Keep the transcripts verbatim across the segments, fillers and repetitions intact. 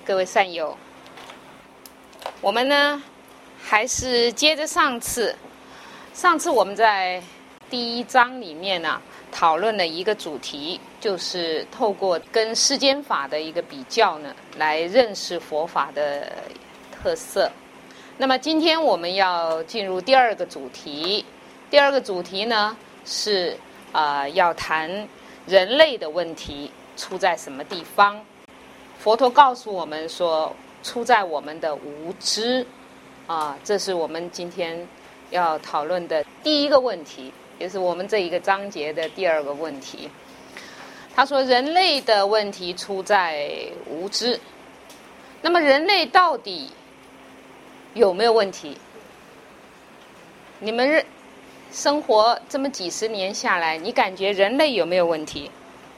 各位善友，我们呢还是接着上次，上次我们在第一章里面呢、啊、讨论了一个主题，就是透过跟世间法的一个比较呢，来认识佛法的特色。那么今天我们要进入第二个主题，第二个主题呢是啊、呃、要谈人类的问题出在什么地方。佛陀告诉我们说，出在我们的无知啊，这是我们今天要讨论的第一个问题，也是我们这一个章节的第二个问题。他说人类的问题出在无知。那么人类到底有没有问题？你们生活这么几十年下来，你感觉人类有没有问题？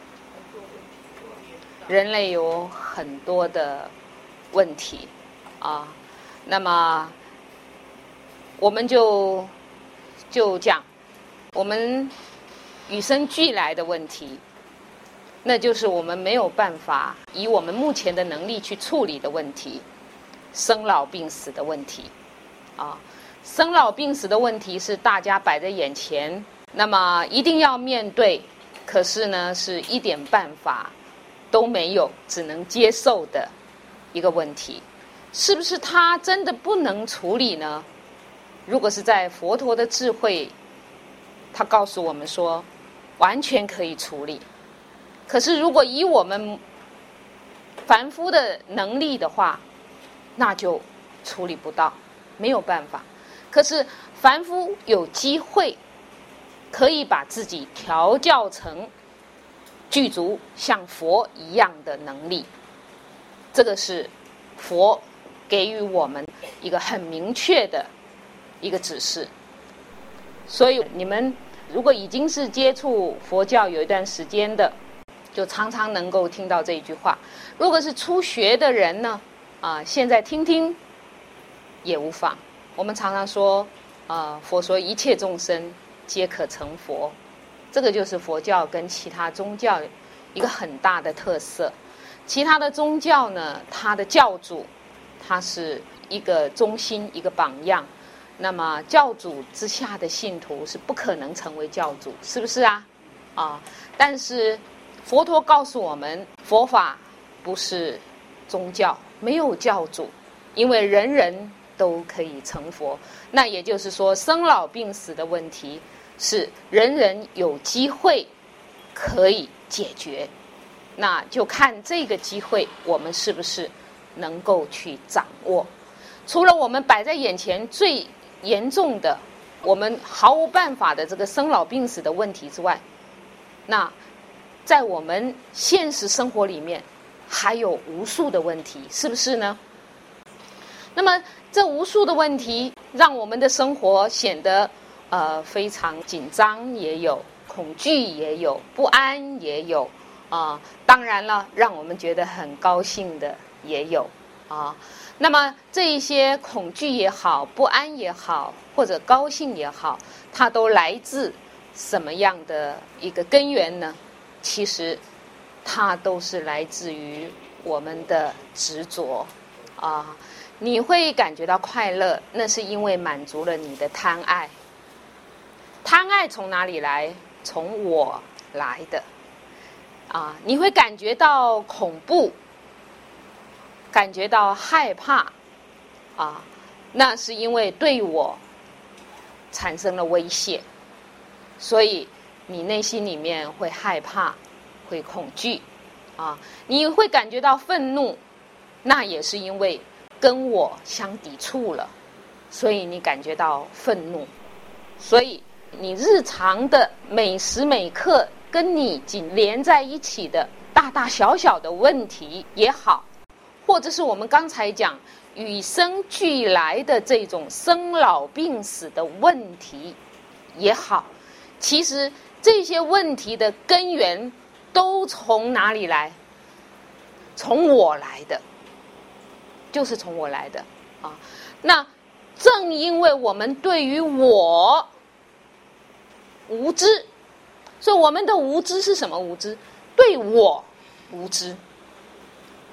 人类有很多的问题啊，那么我们就就讲我们与生俱来的问题，那就是我们没有办法以我们目前的能力去处理的问题，生老病死的问题啊。生老病死的问题是大家摆在眼前，那么一定要面对，可是呢是一点办法都没有，只能接受的一个问题。是不是他真的不能处理呢？如果是在佛陀的智慧，他告诉我们说完全可以处理。可是如果以我们凡夫的能力的话，那就处理不到，没有办法。可是凡夫有机会可以把自己调教成具足像佛一样的能力，这个是佛给予我们一个很明确的一个指示。所以你们如果已经是接触佛教有一段时间的，就常常能够听到这一句话。如果是初学的人呢，啊，现在听听也无妨。我们常常说，啊，佛说一切众生皆可成佛，这个就是佛教跟其他宗教一个很大的特色。其他的宗教呢，它的教主他是一个中心一个榜样，那么教主之下的信徒是不可能成为教主，是不是啊？啊，但是佛陀告诉我们，佛法不是宗教，没有教主，因为人人都可以成佛。那也就是说，生老病死的问题是人人有机会可以解决，那就看这个机会我们是不是能够去掌握。除了我们摆在眼前最严重的我们毫无办法的这个生老病死的问题之外，那在我们现实生活里面还有无数的问题，是不是呢？那么这无数的问题让我们的生活显得呃非常紧张，也有恐惧，也有不安，也有啊、呃，当然了，让我们觉得很高兴的也有啊。那么这一些恐惧也好，不安也好，或者高兴也好，它都来自什么样的一个根源呢？其实它都是来自于我们的执着啊。你会感觉到快乐，那是因为满足了你的贪爱。贪爱从哪里来？从我来的啊。你会感觉到恐怖，感觉到害怕啊，那是因为对我产生了威胁，所以你内心里面会害怕，会恐惧啊。你会感觉到愤怒，那也是因为跟我相抵触了，所以你感觉到愤怒。所以你日常的每时每刻跟你紧连在一起的大大小小的问题也好，或者是我们刚才讲与生俱来的这种生老病死的问题也好，其实这些问题的根源都从哪里来？从我来的，就是从我来的啊。那正因为我们对于我无知，所以我们的无知是什么无知？对我无知。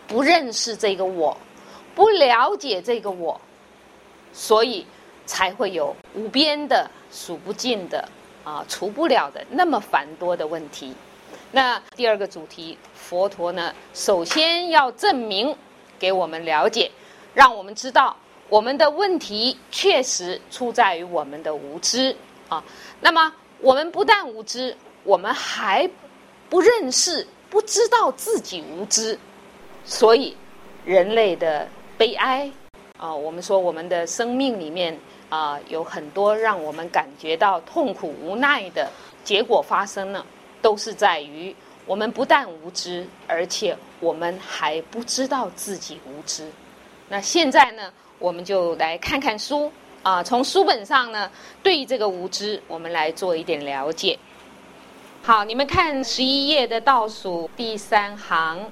不认识这个我，不了解这个我，所以才会有无边的、数不尽的啊、除不了的那么繁多的问题。那第二个主题，佛陀呢，首先要证明给我们了解，让我们知道我们的问题确实出在于我们的无知啊。那么我们不但无知，我们还不认识，不知道自己无知，所以人类的悲哀啊，我们说我们的生命里面啊，有很多让我们感觉到痛苦无奈的结果发生呢，都是在于我们不但无知，而且我们还不知道自己无知。那现在呢，我们就来看看书啊，从书本上呢，对于这个无知，我们来做一点了解。好，你们看十一页的倒数第三行，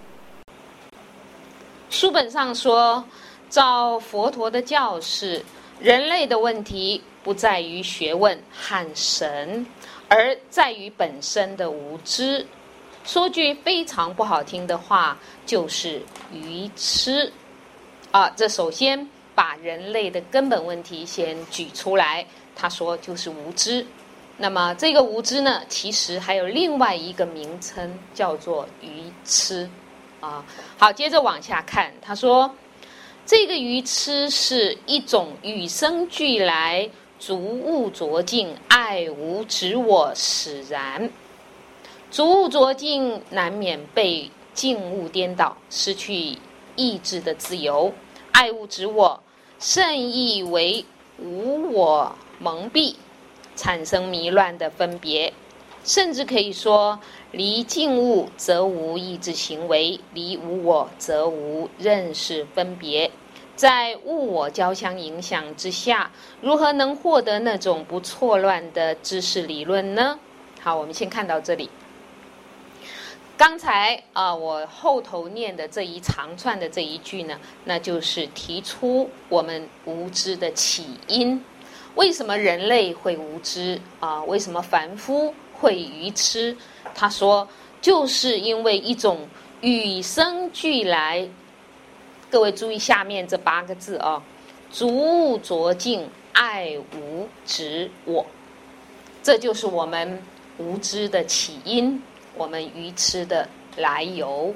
书本上说，照佛陀的教示，人类的问题不在于学问和神，而在于本身的无知。说句非常不好听的话，就是愚痴啊。这首先把人类的根本问题先举出来，他说就是无知。那么这个无知呢，其实还有另外一个名称，叫做愚痴啊。好，接着往下看，他说这个愚痴是一种与生俱来逐物着境，爱无执我使然。逐物着境难免被境物颠倒，失去意志的自由。爱物执我甚易为无我蒙蔽，产生迷乱的分别。甚至可以说，离境物则无意志行为，离无我则无认识分别。在物我交相影响之下，如何能获得那种不错乱的知识理论呢？好，我们先看到这里。刚才啊、呃，我后头念的这一长串的这一句呢，那就是提出我们无知的起因。为什么人类会无知啊、呃？为什么凡夫会愚痴？他说，就是因为一种与生俱来。各位注意下面这八个字啊，逐物着境，爱无执我，这就是我们无知的起因，我们愚痴的来由。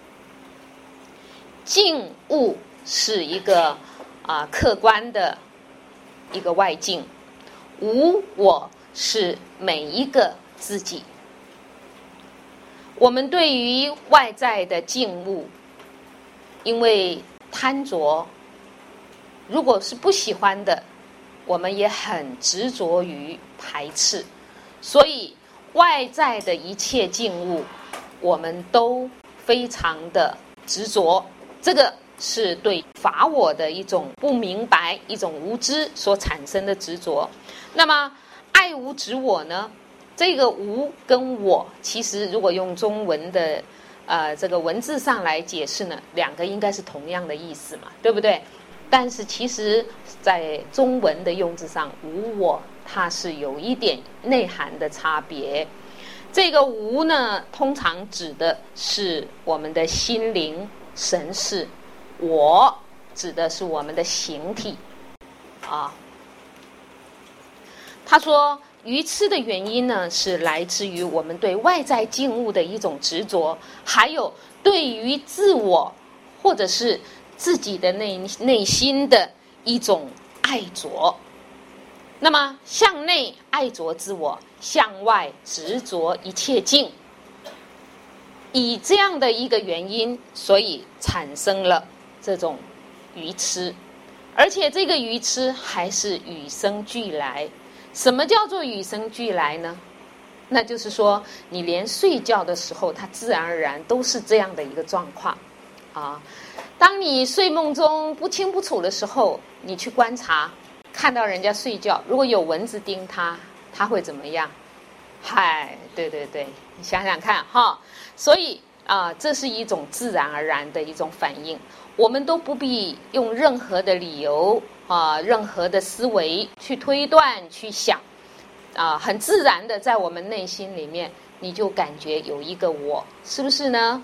境物是一个啊、呃、客观的一个外境，无我是每一个自己。我们对于外在的境物，因为贪着，如果是不喜欢的，我们也很执着于排斥，所以外在的一切境物，我们都非常的执着。这个是对法我的一种不明白，一种无知所产生的执着。那么爱无执我呢？这个无跟我，其实如果用中文的呃这个文字上来解释呢，两个应该是同样的意思嘛，对不对？但是其实在中文的用字上，无我它是有一点内涵的差别。这个无呢，通常指的是我们的心灵神识，我指的是我们的形体啊。他说愚痴的原因呢，是来自于我们对外在境物的一种执着，还有对于自我或者是自己的内内心的一种爱着。那么向内爱着自我，向外执着一切境，以这样的一个原因，所以产生了这种愚痴，而且这个愚痴还是与生俱来。什么叫做与生俱来呢？那就是说，你连睡觉的时候，它自然而然都是这样的一个状况啊。当你睡梦中不清不楚的时候，你去观察，看到人家睡觉，如果有蚊子叮他，他会怎么样？嗨，对对对，你想想看哈。所以啊、呃，这是一种自然而然的一种反应，我们都不必用任何的理由啊、呃，任何的思维去推断、去想啊、呃，很自然的在我们内心里面，你就感觉有一个我，是不是呢？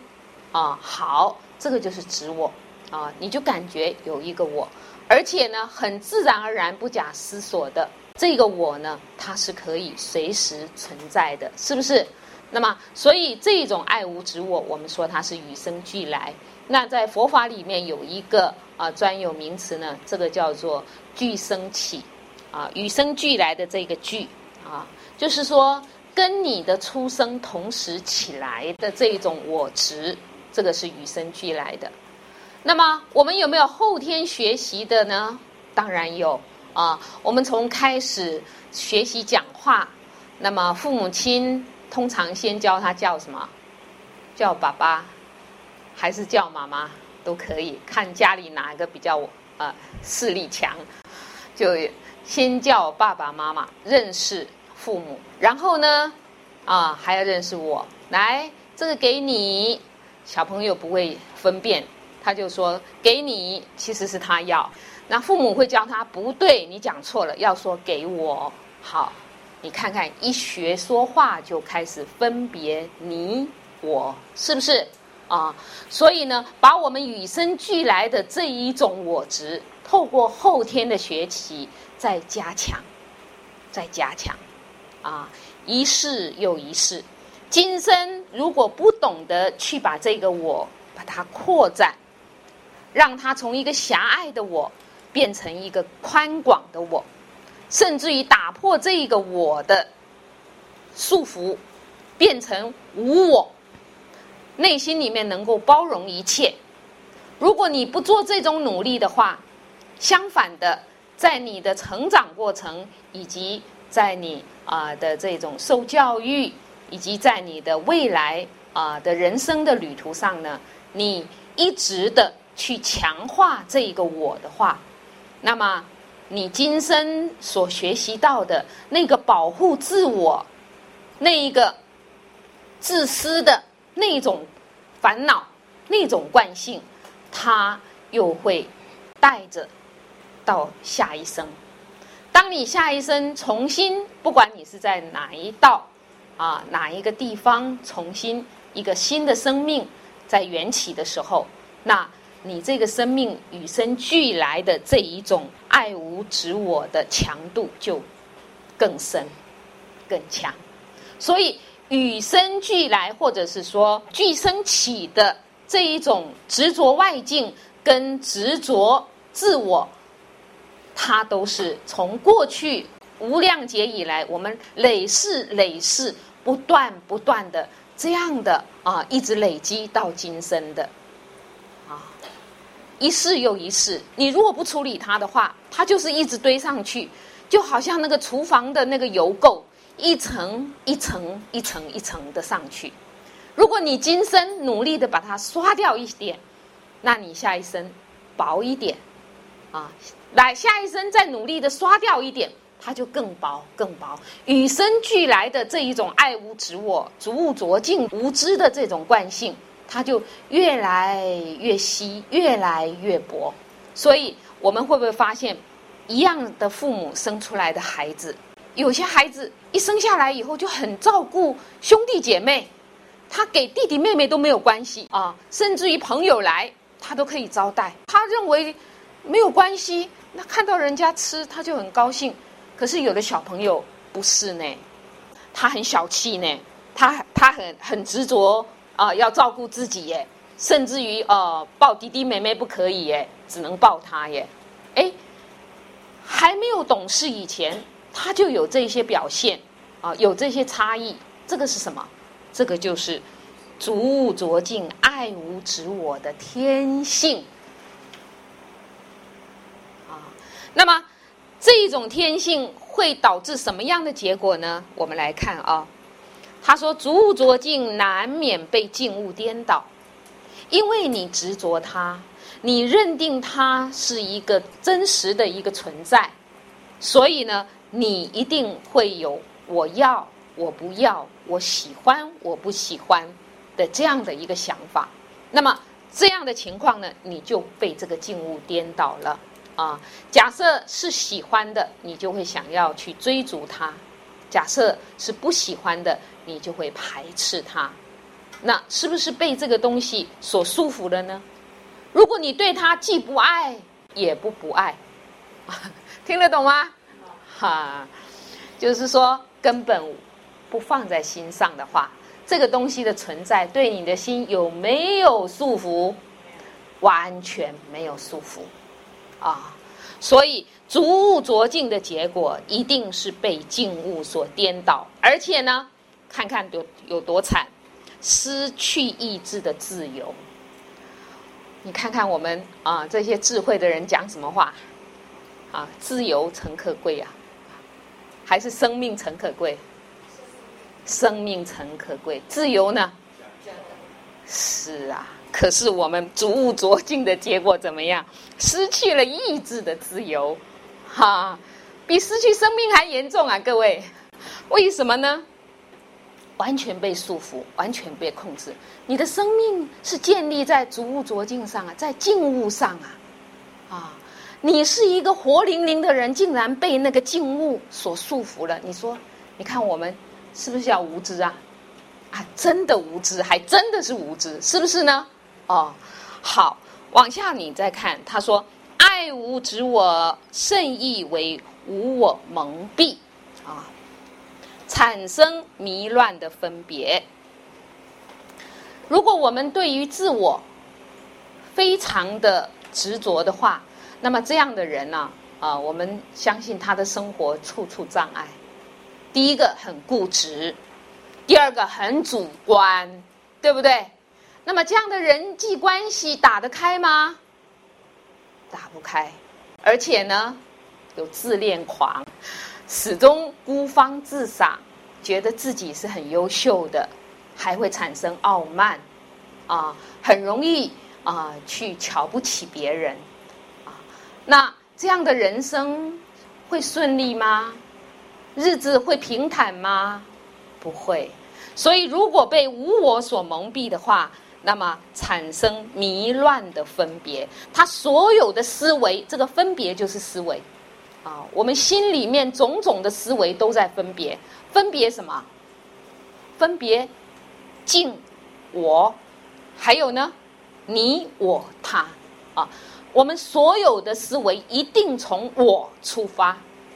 啊，好，这个就是指我啊，你就感觉有一个我，而且呢，很自然而然、不假思索的，这个我呢，它是可以随时存在的，是不是？那么，所以这种爱无执我，我们说它是与生俱来。那在佛法里面有一个啊专有名词呢，这个叫做俱生起啊，与生俱来的这个俱啊，就是说跟你的出生同时起来的这种我执，这个是与生俱来的。那么我们有没有后天学习的呢？当然有啊。我们从开始学习讲话，那么父母亲通常先教他叫什么？叫爸爸，还是叫妈妈都可以，看家里哪个比较呃势力强，就先叫爸爸妈妈认识父母，然后呢啊还要认识我。来，这个给你，小朋友不会分辨，他就说给你，其实是他要。那父母会教他不对，你讲错了，要说给我。好，你看看，一学说话就开始分别你我，是不是啊？所以呢，把我们与生俱来的这一种我执，透过后天的学习再加强，再加强啊，一世又一世。今生如果不懂得去把这个我把它扩展，让它从一个狭隘的我变成一个宽广的我，甚至于打破这一个我的束缚，变成无我，内心里面能够包容一切。如果你不做这种努力的话，相反的，在你的成长过程，以及在你啊、呃、的这种受教育，以及在你的未来啊、呃、的人生的旅途上呢，你一直的去强化这一个我的话，那么你今生所学习到的那个保护自我，那一个自私的那种烦恼，那种惯性，它又会带着到下一生。当你下一生重新，不管你是在哪一道啊哪一个地方，重新一个新的生命在缘起的时候，那你这个生命与生俱来的这一种爱无执我的强度就更深更强。所以与生俱来，或者是说俱生起的这一种执着外境跟执着自我，它都是从过去无量劫以来，我们累世累世不断不断的这样的啊，一直累积到今生的啊，一世又一世。你如果不处理它的话，它就是一直堆上去，就好像那个厨房的那个油垢，一层一层一层一层的上去。如果你今生努力的把它刷掉一点，那你下一生薄一点啊，来下一生再努力的刷掉一点，它就更薄更薄。与生俱来的这一种爱无执我、逐物浊境、无知的这种惯性，它就越来越稀，越来越薄。所以我们会不会发现，一样的父母生出来的孩子，有些孩子一生下来以后就很照顾兄弟姐妹，他给弟弟妹妹都没有关系啊，甚至于朋友来他都可以招待，他认为没有关系，那看到人家吃他就很高兴。可是有的小朋友不是呢，他很小气呢，他他很很执着啊、呃，要照顾自己耶，甚至于呃抱弟弟妹妹不可以耶，只能抱他耶。哎，还没有懂事以前，他就有这些表现啊、呃，有这些差异。这个是什么？这个就是逐物浊境、爱无执我的天性啊。那么这一种天性会导致什么样的结果呢？我们来看啊，他说逐物浊境难免被境物颠倒，因为你执着它，你认定它是一个真实的一个存在，所以呢，你一定会有我要我不要，我喜欢我不喜欢的这样的一个想法。那么这样的情况呢，你就被这个境物颠倒了啊。假设是喜欢的，你就会想要去追逐它；假设是不喜欢的，你就会排斥它那是不是被这个东西所束缚了呢？如果你对它既不爱也不不爱，听得懂吗？哈，就是说根本不放在心上的话，这个东西的存在对你的心有没有束缚？完全没有束缚啊！所以逐物着境的结果一定是被境物所颠倒，而且呢，看看有有多惨，失去意志的自由。你看看我们啊，这些智慧的人讲什么话啊？自由诚可贵啊，还是生命诚可贵？生命诚可贵，自由呢？是啊。可是我们逐物着境的结果怎么样？失去了意志的自由，哈，比失去生命还严重啊！各位，为什么呢？完全被束缚，完全被控制。你的生命是建立在逐物着境上啊，在境物上啊，啊，你是一个活灵灵的人，竟然被那个境物所束缚了。你说，你看我们是不是叫无知啊？啊，真的无知，还真的是无知，是不是呢？哦，好，往下你再看，他说：“爱无执我，甚易为无我蒙蔽啊，产生迷乱的分别。”如果我们对于自我非常的执着的话，那么这样的人呢、啊，啊，我们相信他的生活处处障碍。第一个很固执，第二个很主观，对不对？那么这样的人际关系打得开吗？打不开，而且呢，有自恋狂，始终孤芳自赏，觉得自己是很优秀的，还会产生傲慢，啊，很容易啊去瞧不起别人，啊，那这样的人生会顺利吗？日子会平坦吗？不会。所以，如果被无我所蒙蔽的话，那么产生迷乱的分别，他所有的思维，这个分别就是思维啊。我们心里面种种的思维都在分别，分别什么？分别境我，还有呢，你我他啊。我们所有的思维一定从我出发，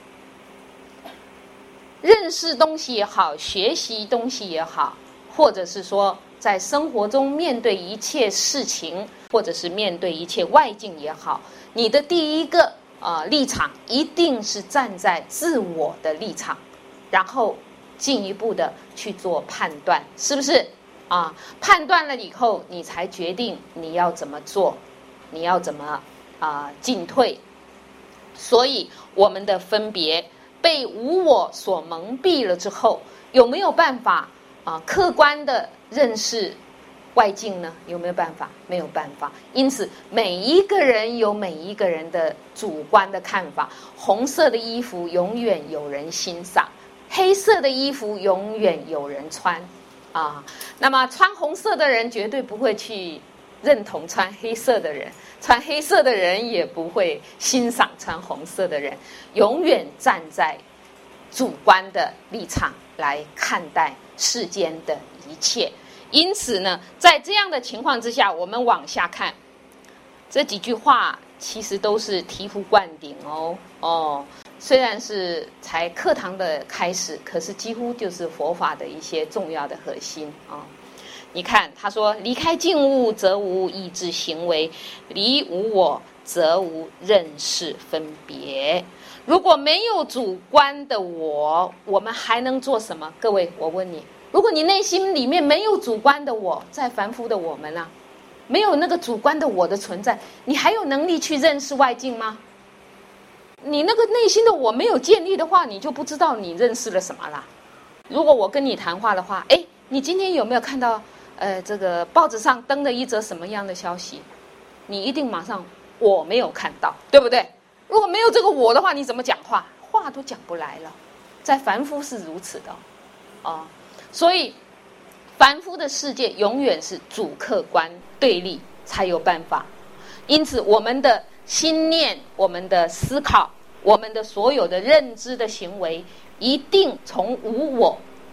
认识东西也好，学习东西也好，或者是说在生活中面对一切事情，或者是面对一切外境也好，你的第一个呃立场一定是站在自我的立场，然后进一步的去做判断，是不是啊？判断了以后，你才决定你要怎么做，你要怎么啊、呃、进退。所以我们的分别被无我所蒙蔽了之后，有没有办法啊、呃、客观的认识外境呢？有没有办法？没有办法。因此每一个人有每一个人的主观的看法。红色的衣服永远有人欣赏，黑色的衣服永远有人穿啊。那么穿红色的人绝对不会去认同穿黑色的人，穿黑色的人也不会欣赏穿红色的人，永远站在主观的立场来看待世间的一切。因此呢，在这样的情况之下，我们往下看这几句话，其实都是醍醐灌顶哦哦。虽然是才课堂的开始，可是几乎就是佛法的一些重要的核心啊。你看，他说：“离开境物，则无意志行为；离无我，则无认识分别。”如果没有主观的我，我们还能做什么？各位，我问你，如果你内心里面没有主观的我，在凡夫的我们啊，没有那个主观的我的存在，你还有能力去认识外境吗？你那个内心的我没有建立的话，你就不知道你认识了什么啦。如果我跟你谈话的话，哎，你今天有没有看到呃这个报纸上登了一则什么样的消息？你一定马上我没有看到，对不对？如果没有这个我的话，你怎么讲话？话都讲不来了。在凡夫是如此的哦，所以凡夫的世界永远是主客观对立才有办法。因此我们的心念，我们的思考，我们的所有的认知的行为，一定从无我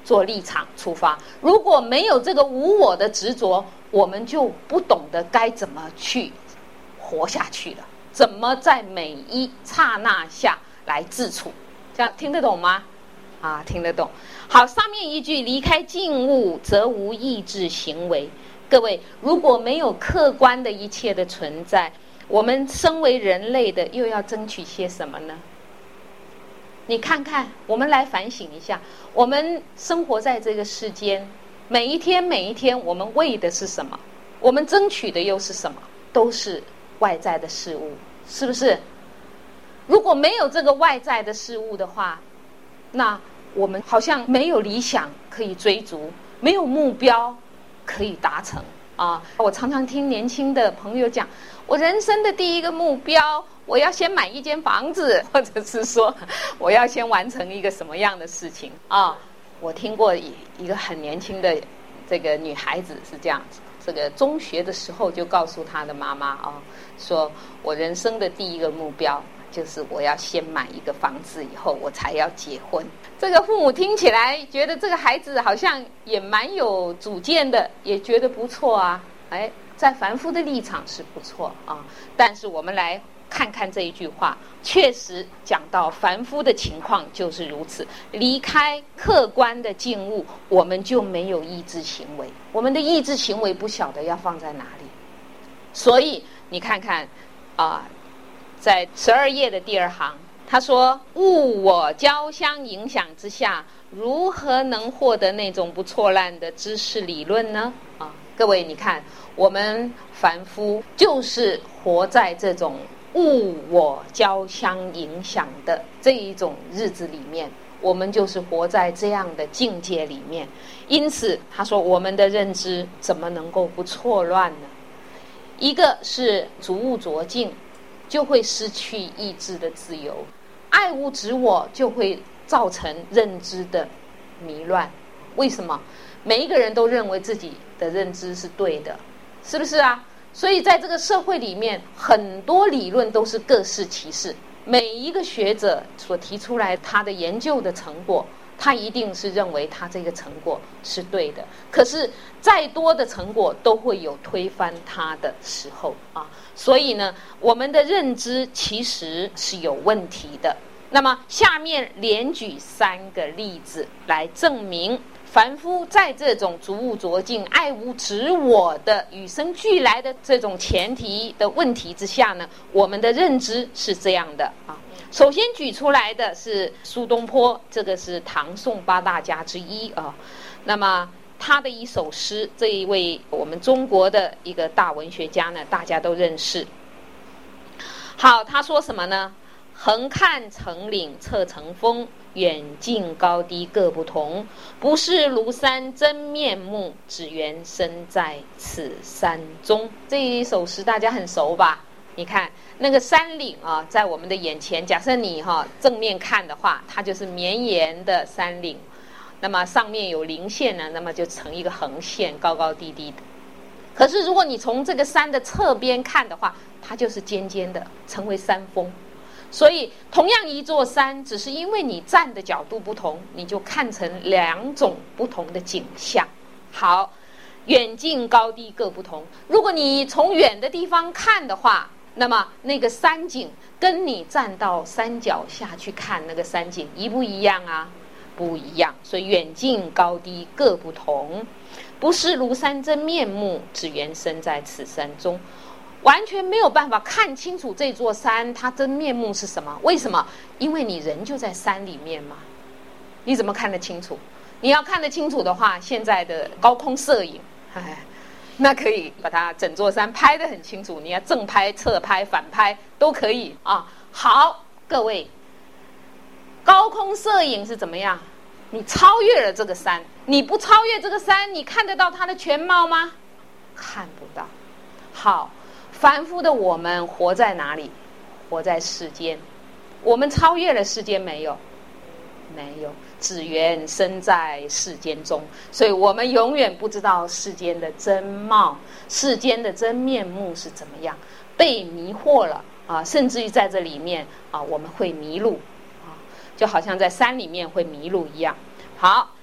做立场出发。如果没有这个无我的执着，我们就不懂得该怎么去活下去了，怎么在每一刹那下来自处。这样听得懂吗？啊，听得懂。好，上面一句离开境物则无意志行为。各位，如果没有客观的一切的存在，我们身为人类的又要争取些什么呢？你看看，我们来反省一下，我们生活在这个世间，每一天每一天，我们为的是什么？我们争取的又是什么？都是外在的事物，是不是？如果没有这个外在的事物的话，那我们好像没有理想可以追逐，没有目标可以达成啊！我常常听年轻的朋友讲，我人生的第一个目标，我要先买一间房子，或者是说我要先完成一个什么样的事情啊！我听过一一个很年轻的这个女孩子是这样子，这个中学的时候就告诉她的妈妈啊，说我人生的第一个目标就是我要先买一个房子，以后我才要结婚。这个父母听起来觉得这个孩子好像也蛮有主见的，也觉得不错啊。哎，在凡夫的立场是不错啊，但是我们来看看这一句话，确实讲到凡夫的情况就是如此。离开客观的境物，我们就没有意志行为，我们的意志行为不晓得要放在哪里。所以你看看啊，在十二页的第二行，他说物我交相影响之下，如何能获得那种不错烂的知识理论呢？啊，各位你看，我们凡夫就是活在这种物我交相影响的这一种日子里面，我们就是活在这样的境界里面。因此他说我们的认知怎么能够不错乱呢？一个是逐物着境，就会失去意志的自由，爱物执我就会造成认知的迷乱。为什么？每一个人都认为自己的认知是对的，是不是啊？所以在这个社会里面，很多理论都是各司其事，每一个学者所提出来他的研究的成果，他一定是认为他这个成果是对的，可是再多的成果都会有推翻他的时候啊。所以呢，我们的认知其实是有问题的。那么下面连举三个例子来证明凡夫在这种逐物着境、爱物执我的与生俱来的这种前提的问题之下呢，我们的认知是这样的啊。首先举出来的是苏东坡，这个是唐宋八大家之一啊。那么他的一首诗，这一位我们中国的一个大文学家呢，大家都认识。好，他说什么呢？横看成岭侧成峰，远近高低各不同。不识庐山真面目，只缘身在此山中。这一首诗大家很熟吧？你看那个山岭啊，在我们的眼前，假设你哈、啊、正面看的话，它就是绵延的山岭。那么上面有零线呢，那么就成一个横线，高高低低的。可是如果你从这个山的侧边看的话，它就是尖尖的，成为山峰。所以同样一座山，只是因为你站的角度不同，你就看成两种不同的景象。好，远近高低各不同。如果你从远的地方看的话，那么那个山景跟你站到山脚下去看那个山景一不一样啊？不一样。所以远近高低各不同。不识庐山真面目，只缘身在此山中。完全没有办法看清楚这座山它真面目是什么。为什么？因为你人就在山里面嘛，你怎么看得清楚？你要看得清楚的话，现在的高空摄影，哎，那可以把它整座山拍得很清楚，你要正拍、侧拍、反拍都可以啊。好，各位，高空摄影是怎么样？你超越了这个山，你不超越这个山，你看得到它的全貌吗？看不到。好，凡夫的我们活在哪里？活在世间。我们超越了世间没有？没有，只缘身在世间中。所以我们永远不知道世间的真貌，世间的真面目是怎么样，被迷惑了啊！甚至于在这里面啊，我们会迷路啊，就好像在山里面会迷路一样。好，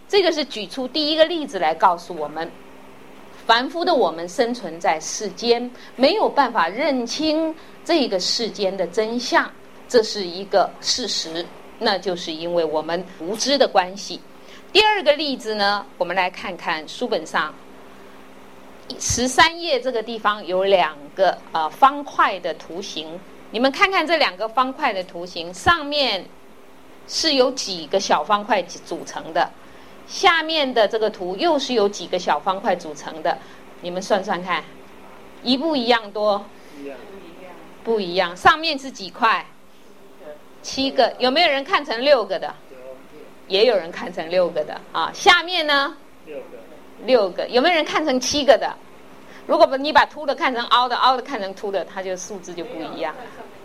这个是举出第一个例子来告诉我们，凡夫的我们生存在世间，没有办法认清这个世间的真相，这是一个事实，那就是因为我们无知的关系。第二个例子呢，我们来看看书本上十三页这个地方有两个呃方块的图形，你们看看这两个方块的图形，上面是由几个小方块组成的，下面的这个图又是由几个小方块组成的，你们算算看，一不一样多？不一样。上面是几块？七个。有没有人看成六个的？也有人看成六个的啊。下面呢？六个。六个。有没有人看成七个的？如果你把凸的看成凹的，凹的看成凸的，它就数字就不一样。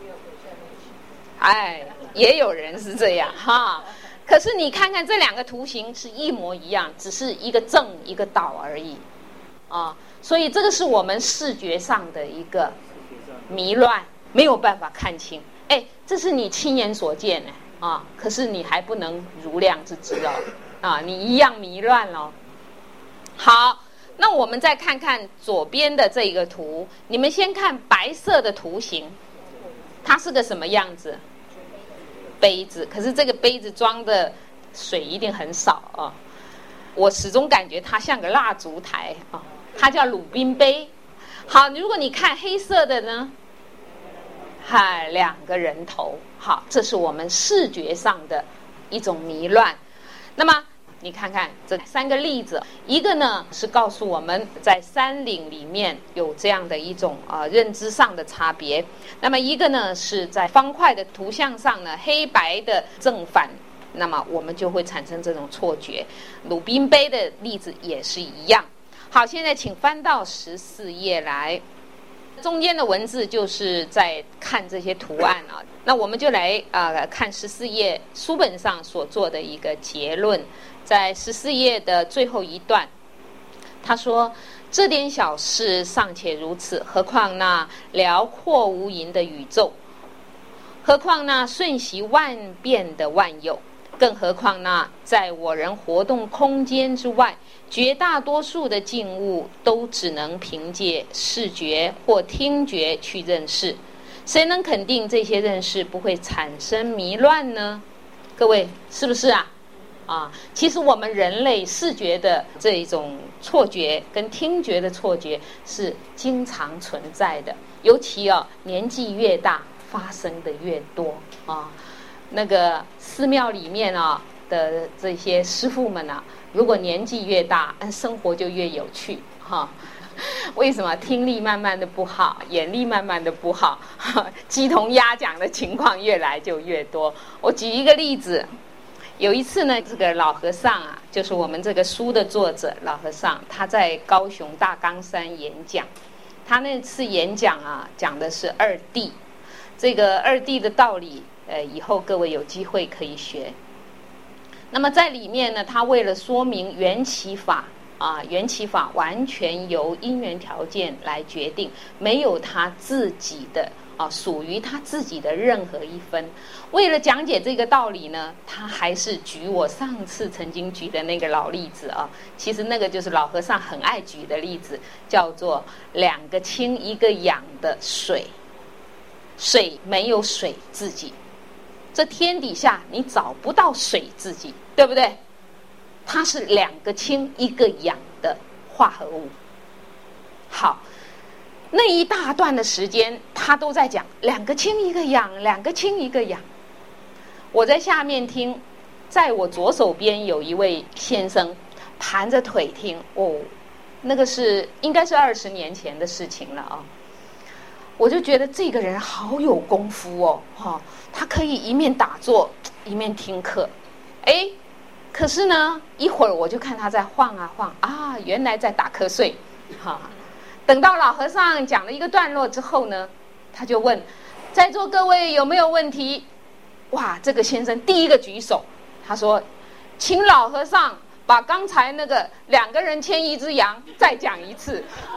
哎，也有人是这样哈。可是你看看这两个图形是一模一样，只是一个正一个倒而已啊。所以这个是我们视觉上的一个迷乱，没有办法看清。哎，这是你亲眼所见啊，可是你还不能如量之知哦，啊，你一样迷乱哦。好，那我们再看看左边的这个图，你们先看白色的图形，它是个什么样子？杯子，可是这个杯子装的水一定很少啊。我始终感觉它像个蜡烛台啊，它叫鲁宾杯。好，如果你看黑色的呢，嗨，两个人头。好，这是我们视觉上的一种迷乱。那么你看看这三个例子，一个呢是告诉我们在山岭里面有这样的一种啊、呃、认知上的差别，那么一个呢是在方块的图像上呢黑白的正反，那么我们就会产生这种错觉。鲁宾杯的例子也是一样。好，现在请翻到十四页来，中间的文字就是在看这些图案啊。那我们就来呃看十四页书本上所做的一个结论。在十四页的最后一段，他说：“这点小事尚且如此，何况那辽阔无垠的宇宙？何况那瞬息万变的万有？更何况那在我人活动空间之外，绝大多数的静物都只能凭借视觉或听觉去认识。谁能肯定这些认识不会产生迷乱呢？各位，是不是啊？”啊，其实我们人类视觉的这种错觉跟听觉的错觉是经常存在的，尤其啊年纪越大发生的越多啊。那个寺庙里面啊的这些师父们啊，如果年纪越大，生活就越有趣哈、啊。为什么？听力慢慢的不好，眼力慢慢的不好，鸡同鸭讲的情况越来就越多。我举一个例子。有一次呢，这个老和尚啊，就是我们这个书的作者老和尚，他在高雄大冈山演讲。他那次演讲啊，讲的是二谛，这个二谛的道理，呃，以后各位有机会可以学。那么在里面呢，他为了说明缘起法啊，缘起法完全由因缘条件来决定，没有他自己的啊，属于他自己的任何一分。为了讲解这个道理呢，他还是举我上次曾经举的那个老例子啊。其实那个就是老和尚很爱举的例子，叫做两个氢一个氧的水。水没有水自己，这天底下你找不到水自己，对不对？它是两个氢一个氧的化合物。好。那一大段的时间，他都在讲两个氢一个氧，两个氢一个氧。我在下面听，在我左手边有一位先生盘着腿听，哦，那个是应该是二十年前的事情了啊。我就觉得这个人好有功夫哦，哈、哦，他可以一面打坐一面听课，哎，可是呢，一会儿我就看他在晃啊晃啊，原来在打瞌睡，哈、哦。等到老和尚讲了一个段落之后呢，他就问在座各位有没有问题。哇，这个先生第一个举手，他说请老和尚把刚才那个两个人牵一只羊再讲一次。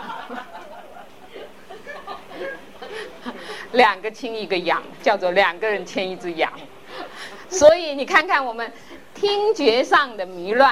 两个牵一个羊叫做两个人牵一只羊。所以你看看我们听觉上的迷乱，是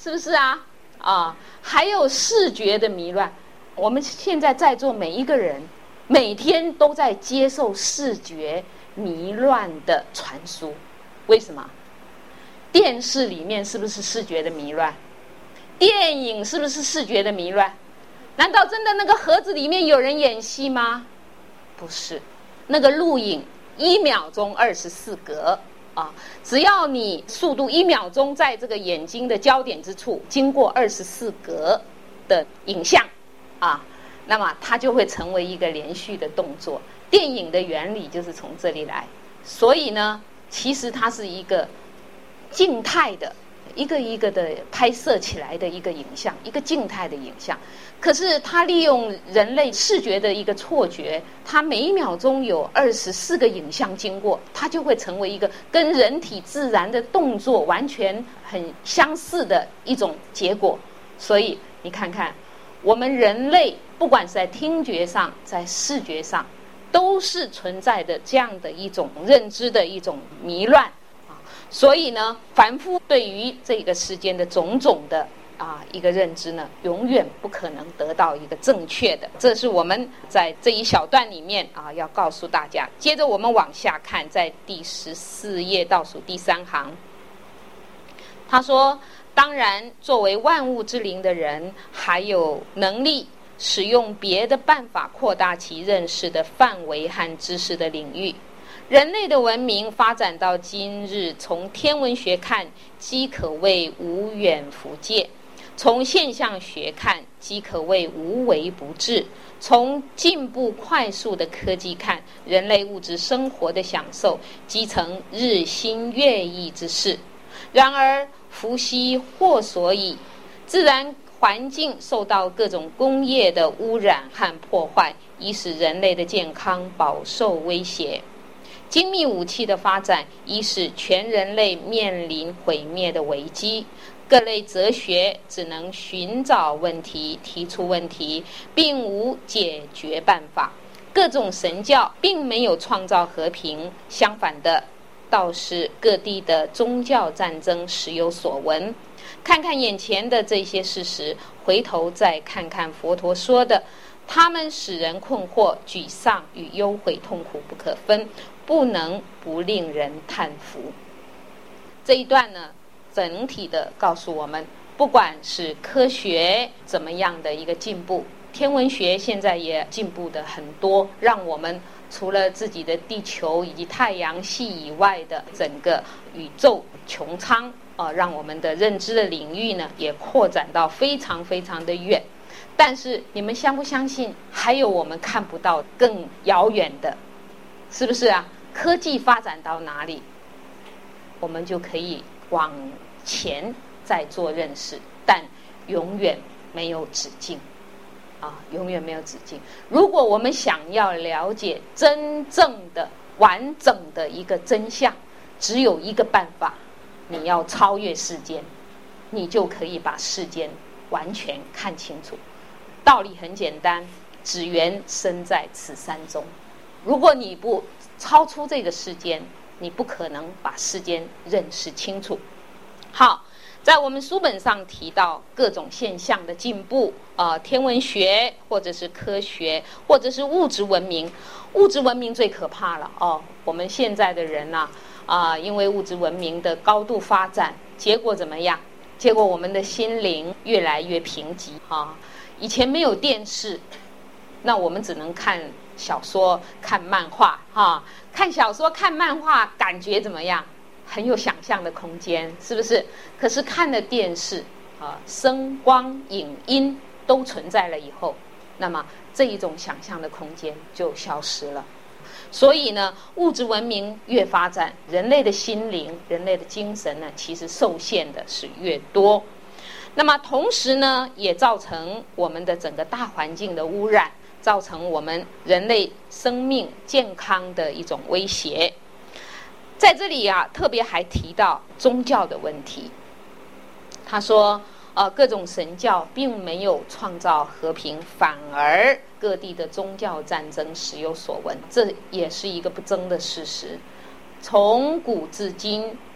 是不是啊？啊，还有视觉的迷乱。我们现在在座每一个人，每天都在接受视觉迷乱的传输。为什么？电视里面是不是视觉的迷乱？电影是不是视觉的迷乱？难道真的那个盒子里面有人演戏吗？不是，那个录影一秒钟二十四格啊，只要你速度一秒钟在这个眼睛的焦点之处经过二十四格的影像啊，那么它就会成为一个连续的动作。电影的原理就是从这里来，所以呢，其实它是一个静态的一个一个的拍摄起来的一个影像，一个静态的影像。可是它利用人类视觉的一个错觉，它每一秒钟有二十四个影像经过，它就会成为一个跟人体自然的动作完全很相似的一种结果。所以你看看，我们人类不管是在听觉上，在视觉上，都是存在的这样的一种认知的一种迷乱。所以呢，凡夫对于这个世间的种种的啊一个认知呢，永远不可能得到一个正确的。这是我们在这一小段里面啊要告诉大家。接着我们往下看，在第十四页倒数第三行，他说：当然，作为万物之灵的人，还有能力使用别的办法扩大其认识的范围和知识的领域。人类的文明发展到今日，从天文学看，即可谓无远弗届；从现象学看，即可谓无微不至；从进步快速的科技看，人类物质生活的享受即成日新月异之事。然而，福兮祸所倚，自然环境受到各种工业的污染和破坏，已使人类的健康饱受威胁。精密武器的发展已使全人类面临毁灭的危机。各类哲学只能寻找问题，提出问题，并无解决办法。各种神教并没有创造和平，相反的，倒是各地的宗教战争时有所闻。看看眼前的这些事实，回头再看看佛陀说的，他们使人困惑、沮丧与忧悔痛苦不可分，不能不令人叹服。这一段呢，整体的告诉我们，不管是科学怎么样的一个进步，天文学现在也进步的很多，让我们除了自己的地球以及太阳系以外的整个宇宙穹苍，呃，让我们的认知的领域呢也扩展到非常非常的远。但是你们相不相信，还有我们看不到更遥远的，是不是啊？科技发展到哪里，我们就可以往前再做认识，但永远没有止境啊，永远没有止境。如果我们想要了解真正的完整的一个真相，只有一个办法，你要超越世间，你就可以把世间完全看清楚。道理很简单，只缘身在此山中。如果你不超出这个世间，你不可能把世间认识清楚。好，在我们书本上提到各种现象的进步，呃，天文学或者是科学或者是物质文明。物质文明最可怕了哦，我们现在的人呢、啊，啊，因为物质文明的高度发展，结果怎么样？结果我们的心灵越来越贫瘠啊。以前没有电视，那我们只能看小说、看漫画哈。看小说、看漫画，感觉怎么样？很有想象的空间，是不是？可是看了电视啊，声光影音都存在了以后，那么这一种想象的空间就消失了。所以呢，物质文明越发展，人类的心灵、人类的精神呢，其实受限的是越多。那么同时呢，也造成我们的整个大环境的污染，造成我们人类生命健康的一种威胁。在这里啊，特别还提到宗教的问题。他说，呃，各种神教并没有创造和平，反而各地的宗教战争时有所闻，这也是一个不争的事实。从古至今，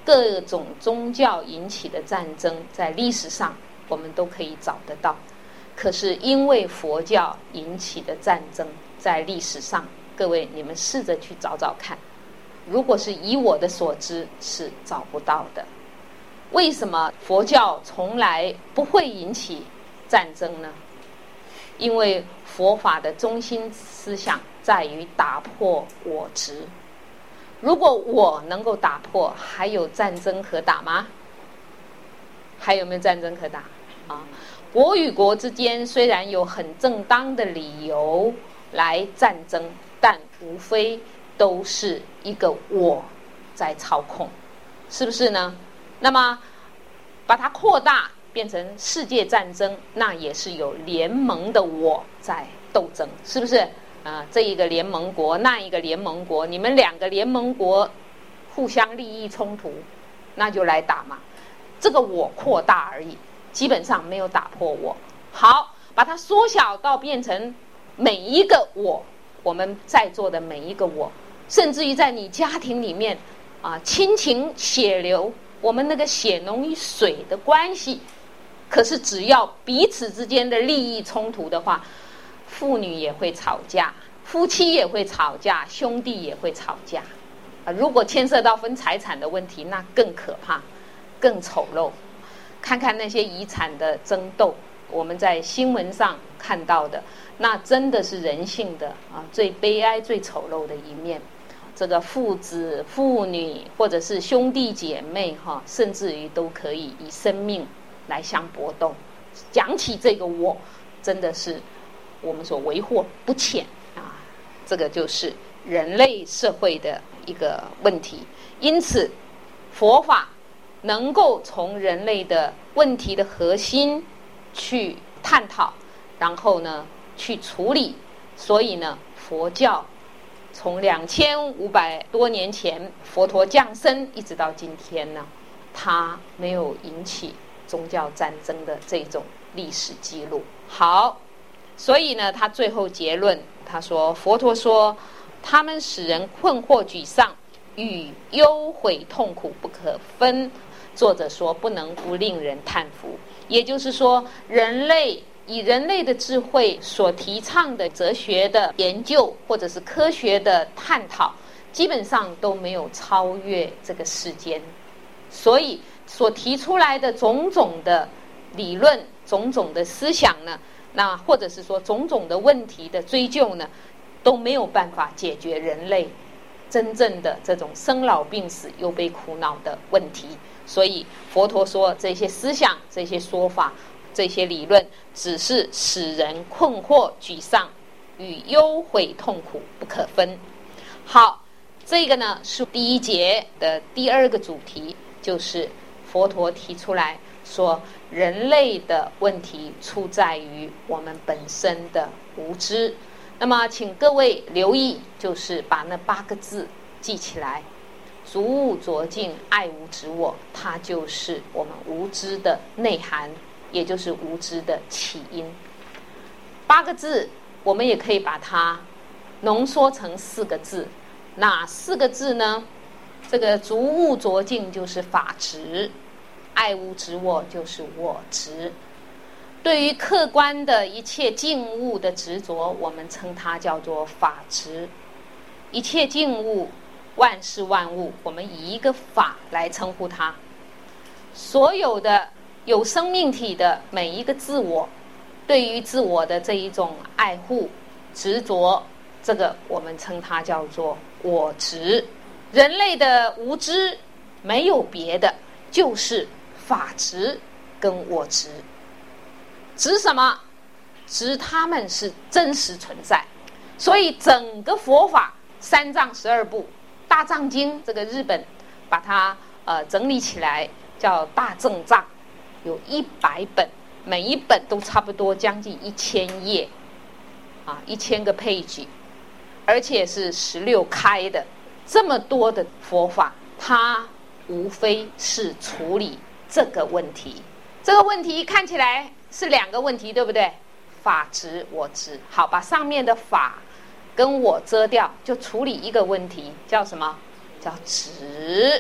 各种宗教引起的战争，在历史上我们都可以找得到。可是因为佛教引起的战争，在历史上，各位你们试着去找找看，如果是以我的所知是找不到的。为什么佛教从来不会引起战争呢？因为佛法的中心思想在于打破我执。如果我能够打破，还有战争可打吗？还有没有战争可打啊？国与国之间虽然有很正当的理由来战争，但无非都是一个我在操控，是不是呢？那么把它扩大变成世界战争，那也是有联盟的我在斗争，是不是啊？这一个联盟国，那一个联盟国，你们两个联盟国互相利益冲突，那就来打嘛。这个我扩大而已，基本上没有打破我。好，把它缩小到变成每一个我，我们在座的每一个我，甚至于在你家庭里面啊，亲情血流，我们那个血浓于水的关系，可是只要彼此之间的利益冲突的话，父女也会吵架，夫妻也会吵架，兄弟也会吵架啊。如果牵涉到分财产的问题，那更可怕，更丑陋。看看那些遗产的争斗，我们在新闻上看到的，那真的是人性的啊最悲哀最丑陋的一面。这个父子父女或者是兄弟姐妹哈，甚至于都可以以生命来相搏斗。讲起这个我，真的是我们所为祸不浅啊，这个就是人类社会的一个问题。因此佛法能够从人类的问题的核心去探讨，然后呢去处理。所以呢佛教从两千五百多年前佛陀降生一直到今天呢，它没有引起宗教战争的这种历史记录。好，所以呢他最后结论，他说佛陀说他们使人困惑沮丧，与忧悔痛苦不可分。作者说不能不令人叹服，也就是说人类以人类的智慧所提倡的哲学的研究或者是科学的探讨，基本上都没有超越这个世间。所以所提出来的种种的理论，种种的思想呢，那或者是说种种的问题的追究呢，都没有办法解决人类真正的这种生老病死忧悲苦恼的问题。所以佛陀说这些思想这些说法这些理论只是使人困惑沮丧，与忧悔痛苦不可分。好，这个呢是第一节的第二个主题，就是佛陀提出来说人类的问题出在于我们本身的无知。那么请各位留意，就是把那八个字记起来，逐物着境，爱无执我，它就是我们无知的内涵，也就是无知的起因。八个字我们也可以把它浓缩成四个字，哪四个字呢？这个逐物着境就是法执，爱无执我就是我执。对于客观的一切境物的执着，我们称它叫做法执。一切境物万事万物，我们以一个法来称呼它。所有的有生命体的每一个自我，对于自我的这一种爱护执着，这个我们称它叫做我执。人类的无知没有别的，就是法执跟我执。执什么？执他们是真实存在。所以整个佛法三藏十二部大藏经，这个日本把它呃整理起来叫大正藏，有一百本，每一本都差不多将近一千页啊，一千个 page， 而且是十六开的。这么多的佛法，它无非是处理这个问题。这个问题看起来是两个问题，对不对？法执我执。好，把上面的法跟我遮掉，就处理一个问题，叫什么？叫执。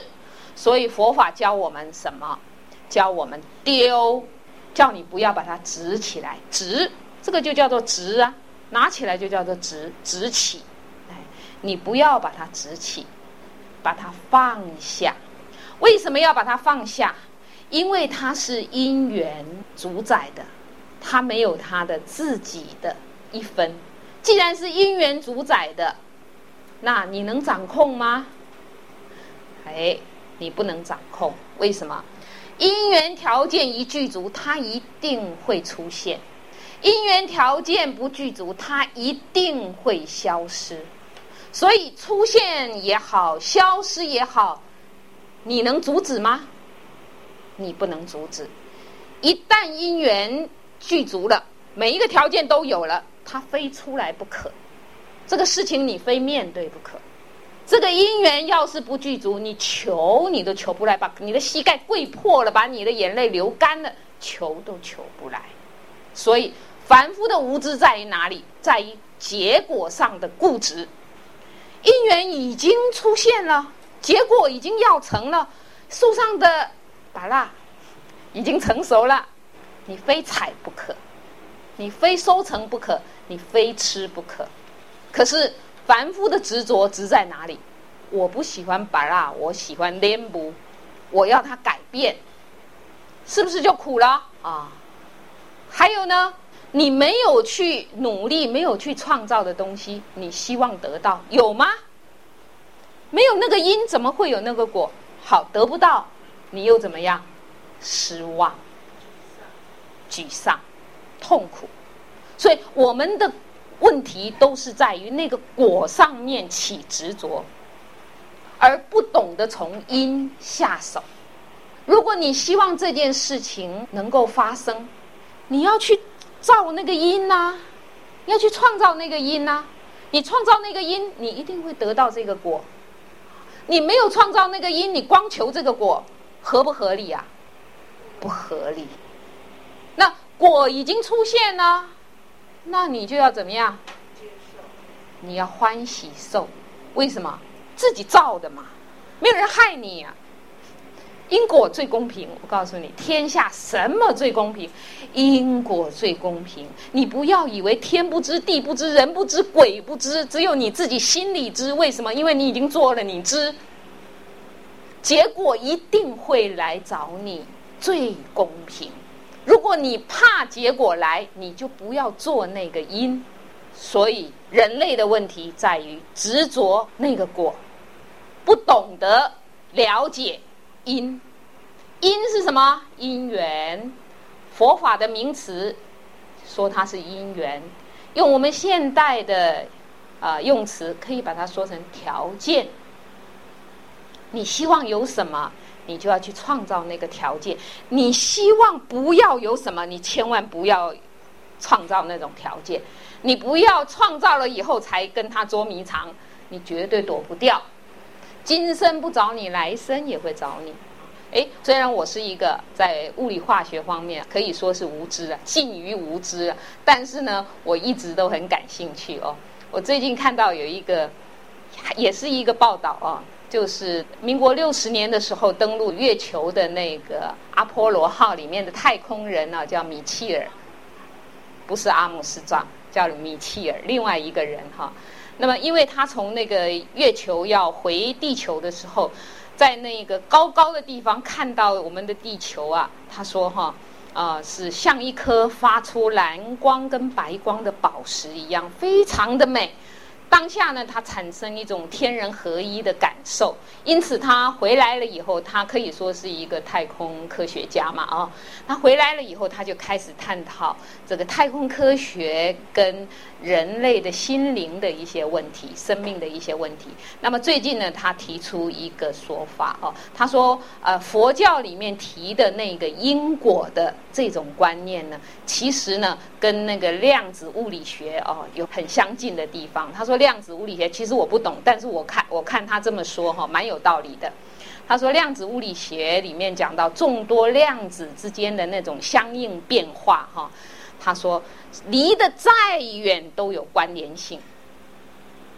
所以佛法教我们什么？教我们丢，叫你不要把它执起来，执这个就叫做执啊，拿起来就叫做执，执起，哎，你不要把它执起，把它放下。为什么要把它放下？因为它是因缘主宰的，它没有它的自己的一分。既然是因缘主宰的，那你能掌控吗？哎，你不能掌控。为什么？因缘条件一具足，它一定会出现；因缘条件不具足，它一定会消失。所以出现也好，消失也好，你能阻止吗？你不能阻止。一旦因缘具足了，每一个条件都有了，它非出来不可。这个事情你非面对不可。这个因缘要是不具足，你求你都求不来，把你的膝盖跪破了，把你的眼泪流干了，求都求不来。所以凡夫的无知在于哪里？在于结果上的固执。因缘已经出现了，结果已经要成了，树上的芭乐已经成熟了，你非采不可，你非收成不可，你非吃不可。可是凡夫的执着执在哪里？我不喜欢芭乐，我喜欢莲雾，我要它改变，是不是就苦了啊？还有呢，你没有去努力，没有去创造的东西，你希望得到，有吗？没有那个因，怎么会有那个果？好，得不到，你又怎么样？失望、沮丧、痛苦。所以我们的问题都是在于那个果上面起执着，而不懂得从因下手。如果你希望这件事情能够发生，你要去造那个因啊，要去创造那个因啊。你创造那个因，你一定会得到这个果。你没有创造那个因，你光求这个果，合不合理啊？不合理。那果已经出现了，那你就要怎么样？你要欢喜受。为什么？自己造的嘛，没有人害你啊。因果最公平，我告诉你，天下什么最公平？因果最公平。你不要以为天不知地不知人不知鬼不知，只有你自己心里知。为什么？因为你已经做了，你知，结果一定会来找你，最公平。如果你怕结果来，你就不要做那个因。所以人类的问题在于执着那个果，不懂得了解因。因是什么？因缘。佛法的名词说它是因缘，用我们现代的、呃、用词可以把它说成条件。你希望有什么，你就要去创造那个条件。你希望不要有什么，你千万不要创造那种条件。你不要创造了以后才跟他捉迷藏，你绝对躲不掉。今生不找你，来生也会找你。诶，虽然我是一个在物理化学方面可以说是无知啊，近于无知啊，但是呢，我一直都很感兴趣哦。我最近看到有一个，也是一个报道啊，就是民国六十年的时候登陆月球的那个阿波罗号里面的太空人啊，叫米切尔，不是阿姆斯壮，叫米切尔，另外一个人哈。那么，因为他从那个月球要回地球的时候，在那个高高的地方看到我们的地球啊，他说哈，啊、呃、是像一颗发出蓝光跟白光的宝石一样，非常的美。当下呢，他产生一种天人合一的感受，因此他回来了以后，他可以说是一个太空科学家嘛啊、哦。他回来了以后，他就开始探讨这个太空科学跟人类的心灵的一些问题、生命的一些问题。那么最近呢，他提出一个说法哦，他说呃，佛教里面提的那个因果的这种观念呢，其实呢跟那个量子物理学哦有很相近的地方。他说量子物理学其实我不懂，但是我看我看他这么说哈、哦，蛮有道理的。他说量子物理学里面讲到众多量子之间的那种相应变化哈、哦，他说离得再远都有关联性。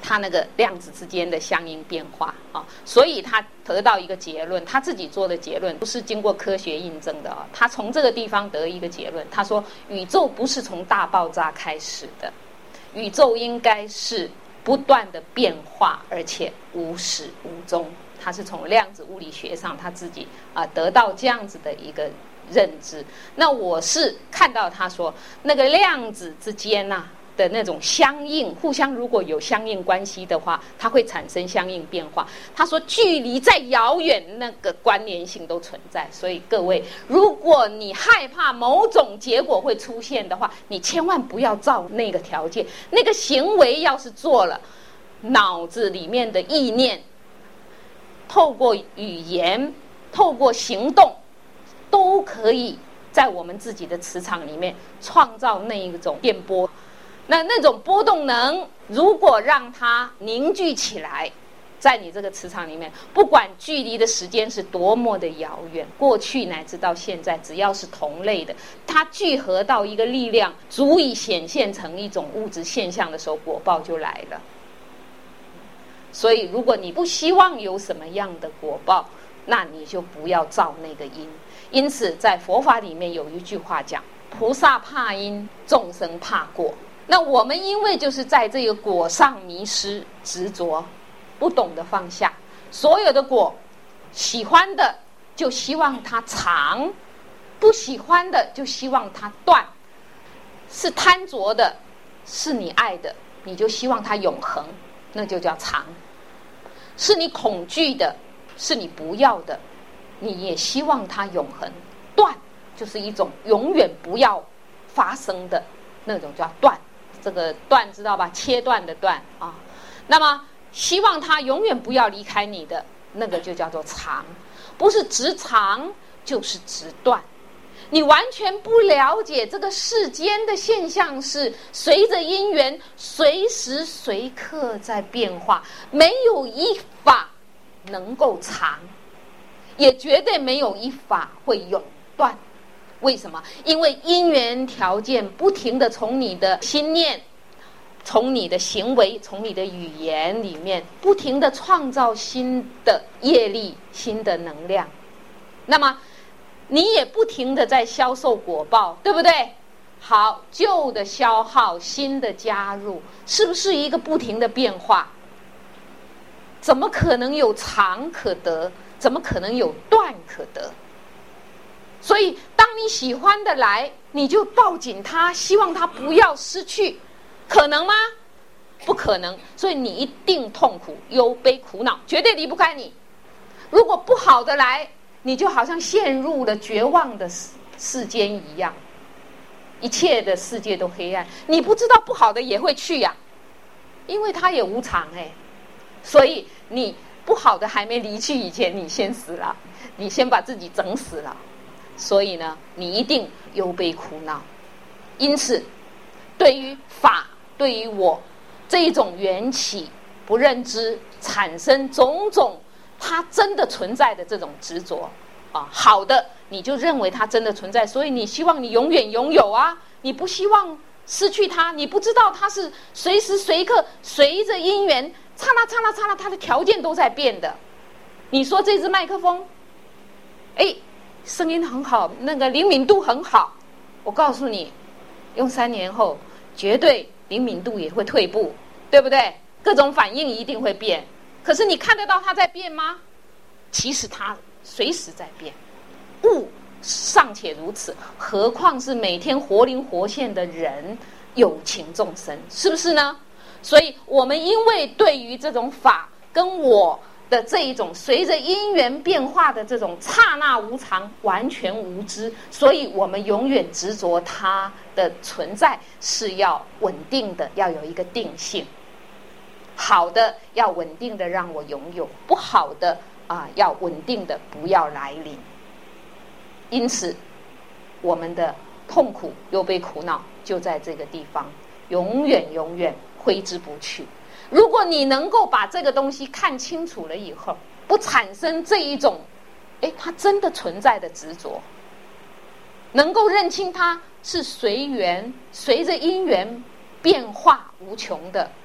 它那个量子之间的相应变化啊，所以他得到一个结论，他自己做的结论不是经过科学印证的啊，他从这个地方得一个结论，他说宇宙不是从大爆炸开始的，宇宙应该是不断的变化，而且无始无终。他是从量子物理学上他自己啊得到这样子的一个认知。那我是看到他说那个量子之间呐、啊、的那种相应，互相如果有相应关系的话，它会产生相应变化。他说距离再遥远，那个关联性都存在。所以各位，如果你害怕某种结果会出现的话，你千万不要照那个条件，那个行为要是做了，脑子里面的意念透过语言透过行动都可以在我们自己的磁场里面创造那一种电波。那那种波动能如果让它凝聚起来在你这个磁场里面，不管距离的时间是多么的遥远，过去乃至到现在，只要是同类的，它聚合到一个力量足以显现成一种物质现象的时候，果报就来了。所以如果你不希望有什么样的果报，那你就不要造那个因。因此在佛法里面有一句话讲，菩萨怕因，众生怕果。那我们因为就是在这个果上迷失执着，不懂得放下，所有的果喜欢的就希望它长，不喜欢的就希望它断，是贪着的，是你爱的，你就希望它永恒，那就叫长。是你恐惧的，是你不要的，你也希望它永恒。断就是一种永远不要发生的那种叫断，这个断知道吧？切断的断啊。那么希望它永远不要离开你的那个就叫做长，不是直长就是直断。你完全不了解这个世间的现象是随着因缘随时随刻在变化，没有一法能够长，也绝对没有一法会永断。为什么？因为因缘条件不停地从你的心念，从你的行为，从你的语言里面不停地创造新的业力，新的能量。那么你也不停地在销售果报，对不对？好，旧的消耗，新的加入，是不是一个不停的变化？怎么可能有长可得？怎么可能有断可得？所以当你喜欢的来，你就抱紧它，希望它不要失去，可能吗？不可能。所以你一定痛苦、忧悲、苦恼，绝对离不开你。如果不好的来，你就好像陷入了绝望的世间一样，一切的世界都黑暗。你不知道不好的也会去呀、啊，因为它也无常哎。所以你不好的还没离去以前，你先死了，你先把自己整死了。所以呢，你一定忧悲苦恼。因此，对于法，对于我这一种缘起不认知，产生种种它真的存在的这种执着啊，好的你就认为它真的存在，所以你希望你永远拥有啊，你不希望失去它。你不知道它是随时随刻随着因缘刹那刹那刹那，它的条件都在变的。你说这支麦克风，哎，声音很好，那个灵敏度很好，我告诉你，用三年后绝对灵敏度也会退步，对不对？各种反应一定会变。可是你看得到它在变吗？其实它随时在变，物尚且如此，何况是每天活灵活现的人，有情众生，是不是呢？所以我们因为对于这种法跟我的这一种随着因缘变化的这种刹那无常完全无知，所以我们永远执着它的存在是要稳定的，要有一个定性。好的要稳定的让我拥有，不好的啊要稳定的不要来临。因此我们的痛苦忧悲苦恼就在这个地方，永远永远挥之不去。如果你能够把这个东西看清楚了以后，不产生这一种诶它真的存在的执着，能够认清它是随缘随着因缘变化无穷的，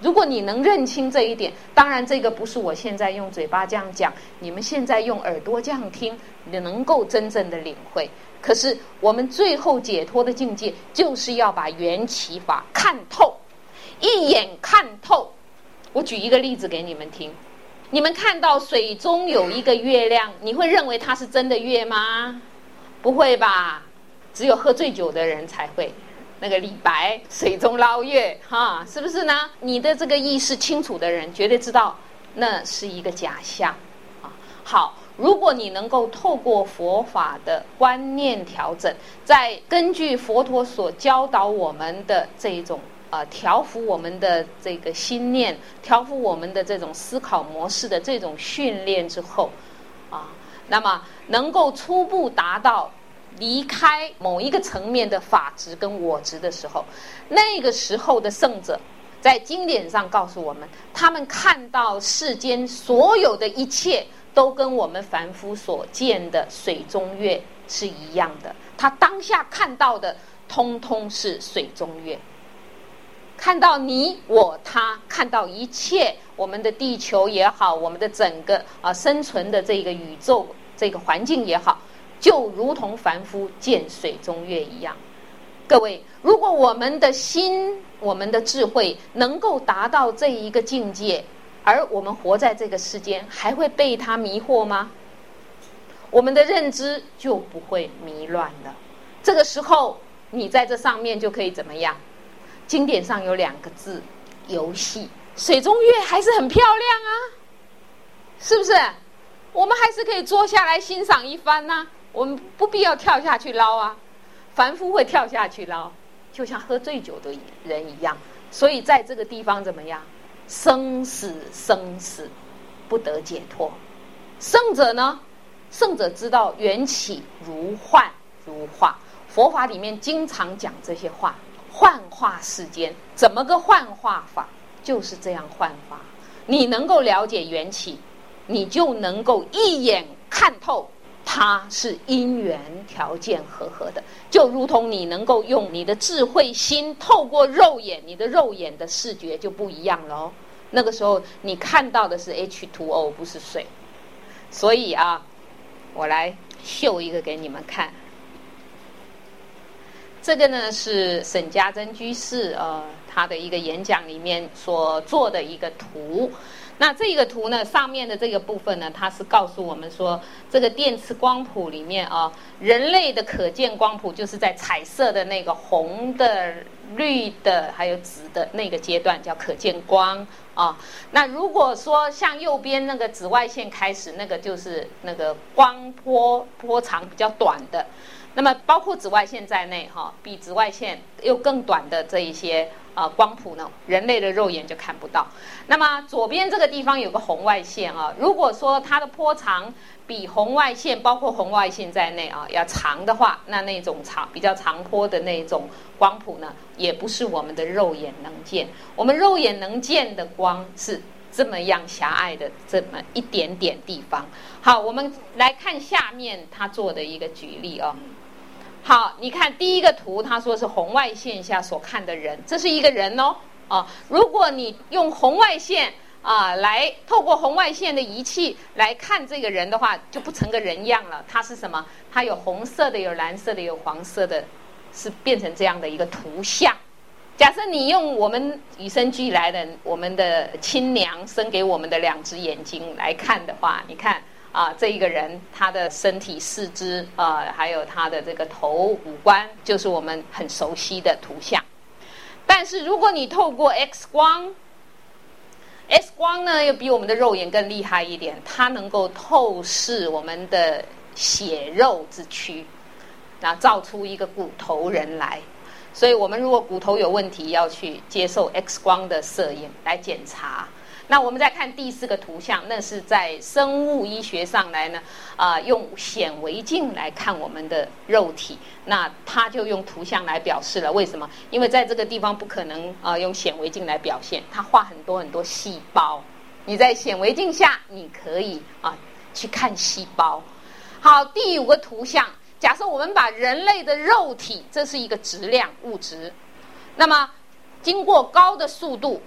如果你能认清这一点，当然这个不是我现在用嘴巴这样讲，你们现在用耳朵这样听，你能够真正的领会。可是我们最后解脱的境界，就是要把缘起法看透，一眼看透。我举一个例子给你们听，你们看到水中有一个月亮，你会认为它是真的月吗？不会吧，只有喝醉酒的人才会。那个李白水中捞月，哈，是不是呢？你的这个意识清楚的人，绝对知道那是一个假象啊。好，如果你能够透过佛法的观念调整，再根据佛陀所教导我们的这一种呃调伏我们的这个心念，调伏我们的这种思考模式的这种训练之后，啊，那么能够初步达到离开某一个层面的法执跟我执的时候，那个时候的圣者在经典上告诉我们，他们看到世间所有的一切都跟我们凡夫所见的水中月是一样的，他当下看到的通通是水中月，看到你我他，看到一切，我们的地球也好，我们的整个啊生存的这个宇宙这个环境也好，就如同凡夫见水中月一样。各位，如果我们的心我们的智慧能够达到这一个境界，而我们活在这个世间，还会被它迷惑吗？我们的认知就不会迷乱了。这个时候你在这上面就可以怎么样？经典上有两个字，游戏。水中月还是很漂亮啊，是不是？我们还是可以坐下来欣赏一番啊，我们不必要跳下去捞啊。凡夫会跳下去捞，就像喝醉酒的人一样。所以在这个地方怎么样？生死生死不得解脱。圣者呢？圣者知道缘起如幻如化，佛法里面经常讲这些话。幻化世间，怎么个幻化法？就是这样幻化。你能够了解缘起，你就能够一眼看透它是因缘条件和合的，就如同你能够用你的智慧心透过肉眼，你的肉眼的视觉就不一样了哦。那个时候你看到的是 H 二 O 不是水。所以啊，我来秀一个给你们看。这个呢是沈家珍居士呃他的一个演讲里面所做的一个图。那这个图呢，上面的这个部分呢，它是告诉我们说，这个电磁光谱里面啊，人类的可见光谱就是在彩色的那个红的、绿的还有紫的那个阶段叫可见光啊。那如果说像右边那个紫外线开始，那个就是那个光波波长比较短的。那么包括紫外线在内哈，比紫外线又更短的这一些啊、呃、光谱呢，人类的肉眼就看不到。那么左边这个地方有个红外线啊，如果说它的波长比红外线，包括红外线在内啊要长的话，那那种长比较长波的那种光谱呢，也不是我们的肉眼能见。我们肉眼能见的光是这么样狭隘的这么一点点地方。好，我们来看下面他做的一个举例啊。好，你看第一个图，他说是红外线下所看的人，这是一个人哦。啊，如果你用红外线啊来透过红外线的仪器来看这个人的话，就不成个人样了。它是什么？它有红色的，有蓝色的，有黄色的，是变成这样的一个图像。假设你用我们与生俱来的我们的亲娘生给我们的两只眼睛来看的话，你看。啊，这一个人他的身体四肢啊，还有他的这个头五官，就是我们很熟悉的图像。但是如果你透过 X 光 ，X 光呢又比我们的肉眼更厉害一点，它能够透视我们的血肉之躯，那造出一个骨头人来。所以我们如果骨头有问题，要去接受 X 光的摄影来检查。那我们再看第四个图像，那是在生物医学上来呢，啊、呃，用显微镜来看我们的肉体，那他就用图像来表示了。为什么？因为在这个地方不可能啊、呃、用显微镜来表现，他画很多很多细胞，你在显微镜下你可以啊去看细胞。好，第五个图像，假设我们把人类的肉体，这是一个质量物质，那么经过高的速度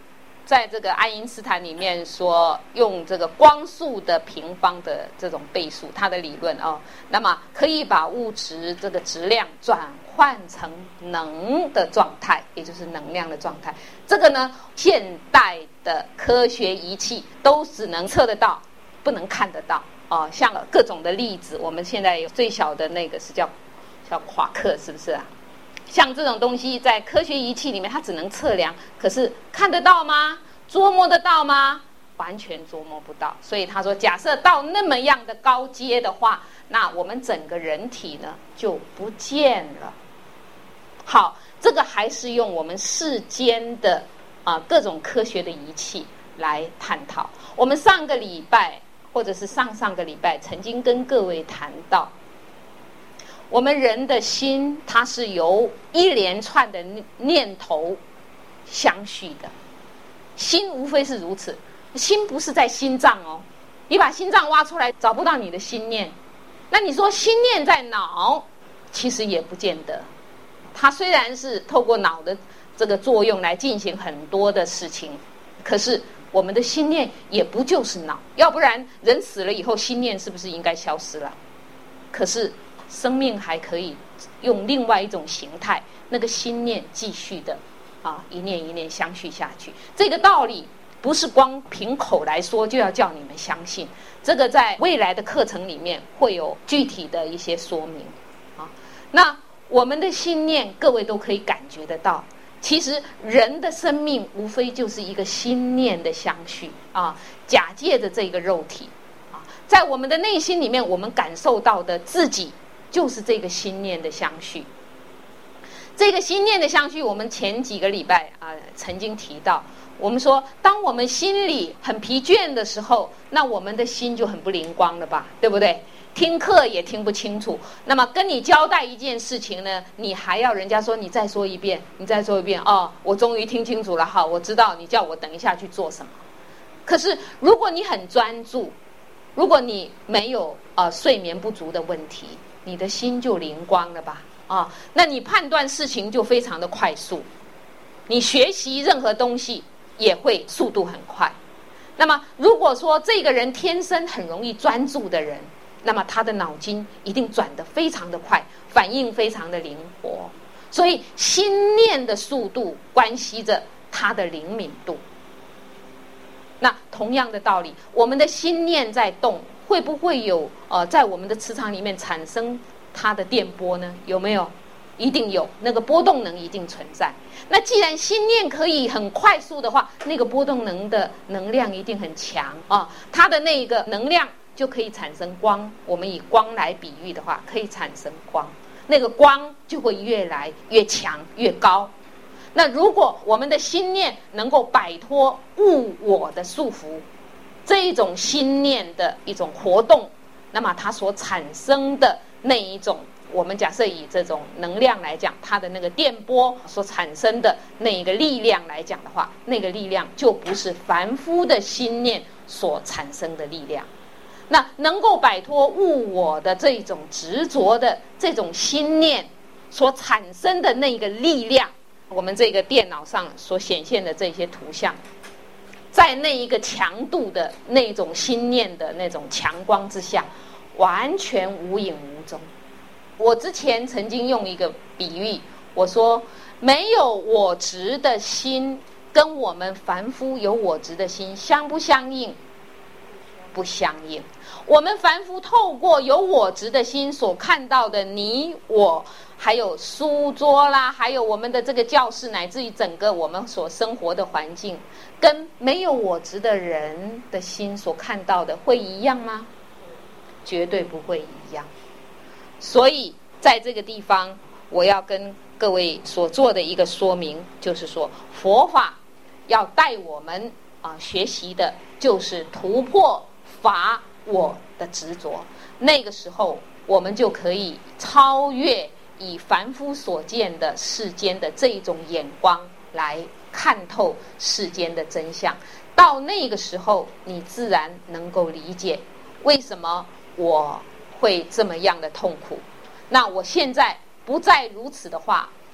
在这个爱因斯坦里面说，用这个光速的平方的这种倍数，他的理论哦，那么可以把物质这个质量转换成能的状态，也就是能量的状态。这个呢，现代的科学仪器都只能测得到，不能看得到哦。像各种的粒子，我们现在有最小的那个是叫叫夸克，是不是啊？像这种东西在科学仪器里面它只能测量，可是看得到吗？捉摸得到吗？完全捉摸不到。所以他说假设到那么样的高阶的话，那我们整个人体呢就不见了。好，这个还是用我们世间的啊各种科学的仪器来探讨。我们上个礼拜或者是上上个礼拜曾经跟各位谈到，我们人的心它是由一连串的念头相续的，心无非是如此。心不是在心脏哦，你把心脏挖出来找不到你的心念。那你说心念在脑，其实也不见得。它虽然是透过脑的这个作用来进行很多的事情，可是我们的心念也不就是脑，要不然人死了以后心念是不是应该消失了？可是生命还可以用另外一种形态，那个心念继续的啊，一念一念相续下去。这个道理不是光凭口来说就要叫你们相信，这个在未来的课程里面会有具体的一些说明啊。那我们的心念，各位都可以感觉得到，其实人的生命无非就是一个心念的相续啊，假借着这个肉体啊，在我们的内心里面，我们感受到的自己就是这个心念的相续。这个心念的相续，我们前几个礼拜啊曾经提到，我们说当我们心里很疲倦的时候，那我们的心就很不灵光了吧，对不对？听课也听不清楚，那么跟你交代一件事情呢，你还要人家说你再说一遍，你再说一遍，哦，我终于听清楚了，好，我知道你叫我等一下去做什么。可是如果你很专注，如果你没有呃睡眠不足的问题，你的心就灵光了吧？啊，那你判断事情就非常的快速，你学习任何东西也会速度很快。那么如果说这个人天生很容易专注的人，那么他的脑筋一定转得非常的快，反应非常的灵活。所以心念的速度关系着他的灵敏度。那同样的道理，我们的心念在动，会不会有呃在我们的磁场里面产生它的电波呢？有没有？一定有，那个波动能一定存在。那既然心念可以很快速的话，那个波动能的能量一定很强啊，它的那个能量就可以产生光。我们以光来比喻的话，可以产生光，那个光就会越来越强越高。那如果我们的心念能够摆脱物我的束缚，这一种心念的一种活动，那么它所产生的那一种，我们假设以这种能量来讲，它的那个电波所产生的那一个力量来讲的话，那个力量就不是凡夫的心念所产生的力量。那能够摆脱物我的这种执着的这种心念所产生的那个力量，我们这个电脑上所显现的这些图像，在那一个强度的那种心念的那种强光之下，完全无影无踪。我之前曾经用一个比喻，我说没有我执的心跟我们凡夫有我执的心相不相应？不相应。我们凡夫透过有我执的心所看到的你我，还有书桌啦，还有我们的这个教室，乃至于整个我们所生活的环境，跟没有我执的人的心所看到的会一样吗？绝对不会一样。所以在这个地方，我要跟各位所做的一个说明，就是说佛法要带我们啊学习的，就是突破法我的执着。那个时候，我们就可以超越以凡夫所见的世间的这一种眼光来看透世间的真相。到那个时候，你自然能够理解为什么我会这么样的痛苦。那我现在不再如此的话，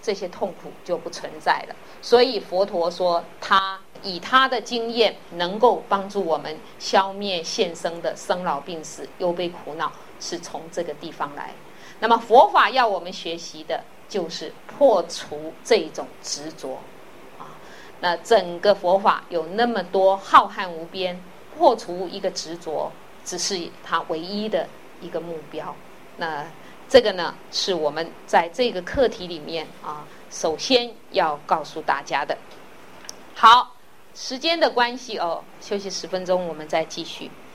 这些痛苦就不存在了。所以佛陀说，他以他的经验能够帮助我们消灭现生的生老病死、忧悲苦恼，是从这个地方来。那么佛法要我们学习的就是破除这种执着啊。那整个佛法有那么多浩瀚无边，破除一个执着只是它唯一的一个目标。那这个呢，是我们在这个课题里面啊，首先要告诉大家的。好，时间的关系哦，休息十分钟，我们再继续。